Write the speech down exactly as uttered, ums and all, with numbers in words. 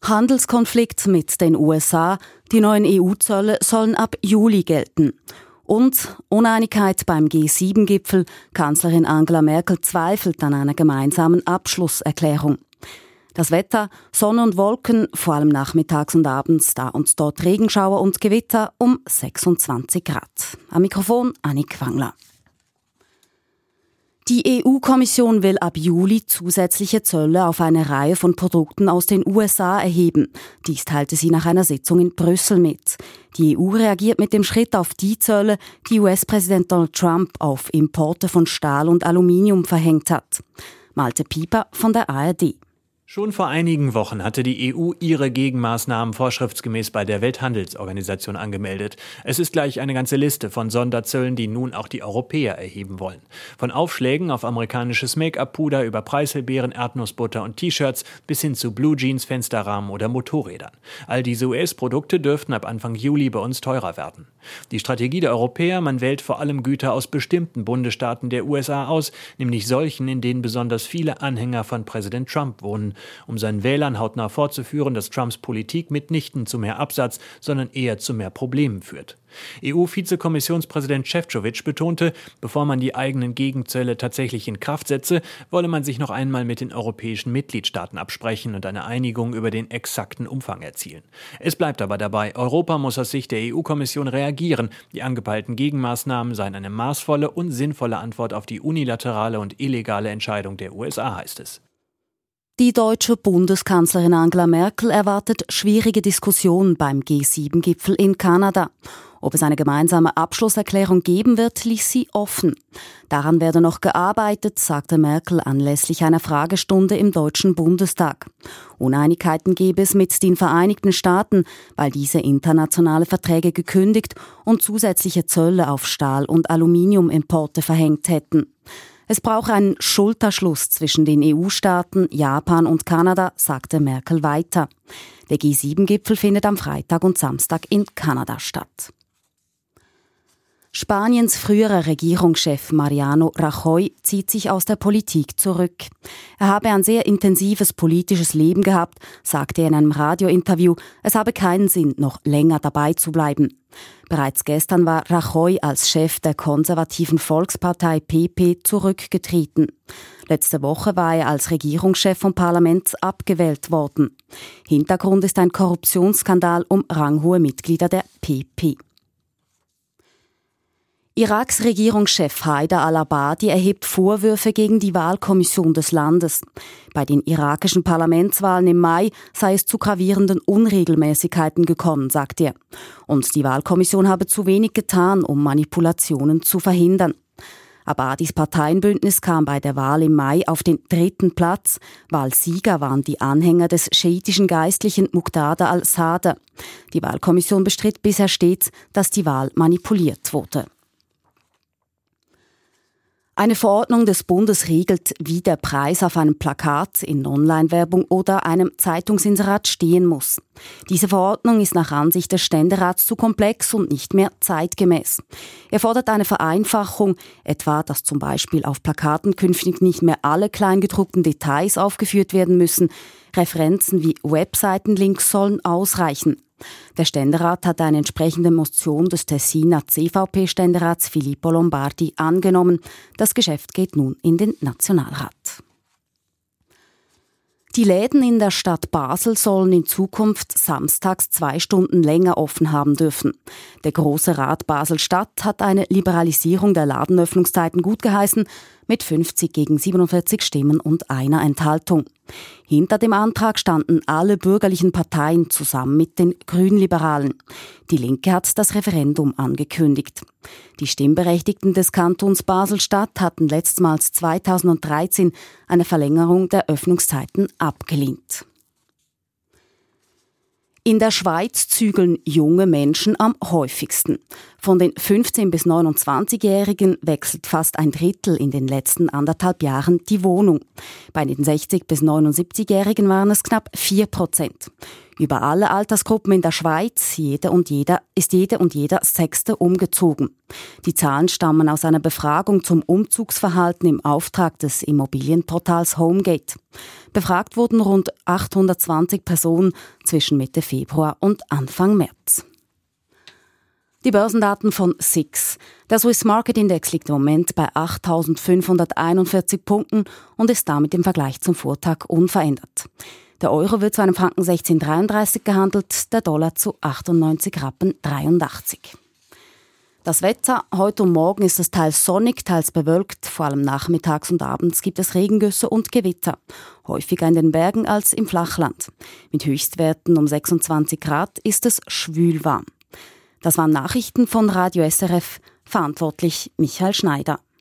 Handelskonflikt mit den U S A, die neuen E U-Zölle sollen ab Juli gelten. Und Uneinigkeit beim G sieben Gipfel, Kanzlerin Angela Merkel zweifelt an einer gemeinsamen Abschlusserklärung. Das Wetter, Sonne und Wolken, vor allem nachmittags und abends, da und dort Regenschauer und Gewitter um sechsundzwanzig Grad. Am Mikrofon Annik Wangler. Die E U-Kommission will ab Juli zusätzliche Zölle auf eine Reihe von Produkten aus den U S A erheben. Dies teilte sie nach einer Sitzung in Brüssel mit. Die E U reagiert mit dem Schritt auf die Zölle, die U S-Präsident Donald Trump auf Importe von Stahl und Aluminium verhängt hat. Malte Pieper von der A R D. Schon vor einigen Wochen hatte die E U ihre Gegenmaßnahmen vorschriftsgemäß bei der Welthandelsorganisation angemeldet. Es ist gleich eine ganze Liste von Sonderzöllen, die nun auch die Europäer erheben wollen. Von Aufschlägen auf amerikanisches Make-up-Puder über Preiselbeeren, Erdnussbutter und T-Shirts bis hin zu Blue Jeans, Fensterrahmen oder Motorrädern. All diese U S-Produkte dürften ab Anfang Juli bei uns teurer werden. Die Strategie der Europäer, man wählt vor allem Güter aus bestimmten Bundesstaaten der U S A aus, nämlich solchen, in denen besonders viele Anhänger von Präsident Trump wohnen, um seinen Wählern hautnah vorzuführen, dass Trumps Politik mitnichten zu mehr Absatz, sondern eher zu mehr Problemen führt. E U-Vizekommissionspräsident Šefčovič betonte, bevor man die eigenen Gegenzölle tatsächlich in Kraft setze, wolle man sich noch einmal mit den europäischen Mitgliedstaaten absprechen und eine Einigung über den exakten Umfang erzielen. Es bleibt aber dabei, Europa muss aus Sicht der E U-Kommission reagieren. Die angepeilten Gegenmaßnahmen seien eine maßvolle und sinnvolle Antwort auf die unilaterale und illegale Entscheidung der U S A, heißt es. Die deutsche Bundeskanzlerin Angela Merkel erwartet schwierige Diskussionen beim G sieben Gipfel in Kanada. Ob es eine gemeinsame Abschlusserklärung geben wird, ließ sie offen. Daran werde noch gearbeitet, sagte Merkel anlässlich einer Fragestunde im Deutschen Bundestag. Uneinigkeiten gebe es mit den Vereinigten Staaten, weil diese internationale Verträge gekündigt und zusätzliche Zölle auf Stahl- und Aluminiumimporte verhängt hätten. Es brauche einen Schulterschluss zwischen den E U-Staaten, Japan und Kanada, sagte Merkel weiter. Der G sieben Gipfel findet am Freitag und Samstag in Kanada statt. Spaniens früherer Regierungschef Mariano Rajoy zieht sich aus der Politik zurück. Er habe ein sehr intensives politisches Leben gehabt, sagte er in einem Radiointerview. Es habe keinen Sinn, noch länger dabei zu bleiben. Bereits gestern war Rajoy als Chef der konservativen Volkspartei P P zurückgetreten. Letzte Woche war er als Regierungschef vom Parlament abgewählt worden. Hintergrund ist ein Korruptionsskandal um ranghohe Mitglieder der P P. Iraks Regierungschef Haider al-Abadi erhebt Vorwürfe gegen die Wahlkommission des Landes. Bei den irakischen Parlamentswahlen im Mai sei es zu gravierenden Unregelmäßigkeiten gekommen, sagt er. Und die Wahlkommission habe zu wenig getan, um Manipulationen zu verhindern. Abadis Parteienbündnis kam bei der Wahl im Mai auf den dritten Platz. Wahlsieger waren die Anhänger des schiitischen Geistlichen Muqtada al-Sadr. Die Wahlkommission bestritt bisher stets, dass die Wahl manipuliert wurde. Eine Verordnung des Bundes regelt, wie der Preis auf einem Plakat, in Online-Werbung oder einem Zeitungsinserat stehen muss. Diese Verordnung ist nach Ansicht des Ständerats zu komplex und nicht mehr zeitgemäß. Er fordert eine Vereinfachung, etwa, dass zum Beispiel auf Plakaten künftig nicht mehr alle kleingedruckten Details aufgeführt werden müssen. Referenzen wie Webseitenlinks sollen ausreichen. Der Ständerat hat eine entsprechende Motion des Tessiner C V P-Ständerats Filippo Lombardi angenommen. Das Geschäft geht nun in den Nationalrat. Die Läden in der Stadt Basel sollen in Zukunft samstags zwei Stunden länger offen haben dürfen. Der Grosse Rat Basel-Stadt hat eine Liberalisierung der Ladenöffnungszeiten gutgeheißen, mit fünfzig gegen siebenundvierzig Stimmen und einer Enthaltung. Hinter dem Antrag standen alle bürgerlichen Parteien zusammen mit den Grünliberalen. Die Linke hat das Referendum angekündigt. Die Stimmberechtigten des Kantons Basel-Stadt hatten letztmals zweitausenddreizehn eine Verlängerung der Öffnungszeiten abgelehnt. In der Schweiz zügeln junge Menschen am häufigsten. Von den fünfzehn- bis neunundzwanzigjährigen wechselt fast ein Drittel in den letzten anderthalb Jahren die Wohnung. Bei den sechzig- bis neunundsiebzigjährigen waren es knapp vier Prozent. Über alle Altersgruppen in der Schweiz jede und jeder, ist jede und jeder Sechste umgezogen. Die Zahlen stammen aus einer Befragung zum Umzugsverhalten im Auftrag des Immobilienportals Homegate. Befragt wurden rund achthundertzwanzig Personen zwischen Mitte Februar und Anfang März. Die Börsendaten von S I X. Der Swiss Market Index liegt im Moment bei achttausendfünfhunderteinundvierzig Punkten und ist damit im Vergleich zum Vortag unverändert. Der Euro wird zu einem Franken sechzehn Komma dreiunddreißig gehandelt, der Dollar zu achtundneunzig Rappen dreiundachtzig. Das Wetter. Heute und morgen ist es teils sonnig, teils bewölkt. Vor allem nachmittags und abends gibt es Regengüsse und Gewitter. Häufiger in den Bergen als im Flachland. Mit Höchstwerten um sechsundzwanzig Grad ist es schwül warm. Das waren Nachrichten von Radio S R F, verantwortlich Michael Schneider.